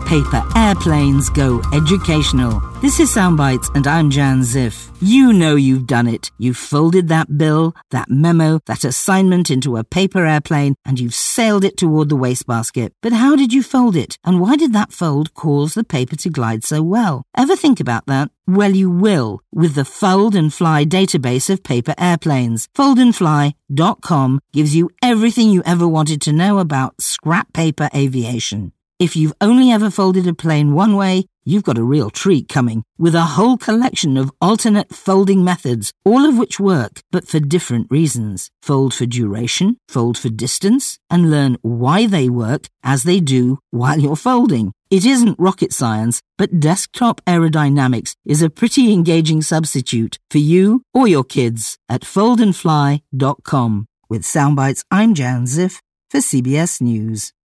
paper airplanes go educational. This is Soundbites and I'm Jan Ziff. You know you've done it. You've folded that bill, that memo, that assignment into a paper airplane and you've sailed it toward the wastebasket. But how did you fold it? And why did that fold cause the paper to glide so well? Ever think about that? Well, you will with the Fold and Fly database of paper airplanes. Foldandfly.com gives you everything you ever wanted to know about scrap paper aviation. If you've only ever folded a plane one way, you've got a real treat coming with a whole collection of alternate folding methods, all of which work, but for different reasons. Fold for duration, fold for distance, and learn why they work as they do while you're folding. It isn't rocket science, but desktop aerodynamics is a pretty engaging substitute for you or your kids at foldandfly.com. With Soundbites, I'm Jan Ziff for CBS News.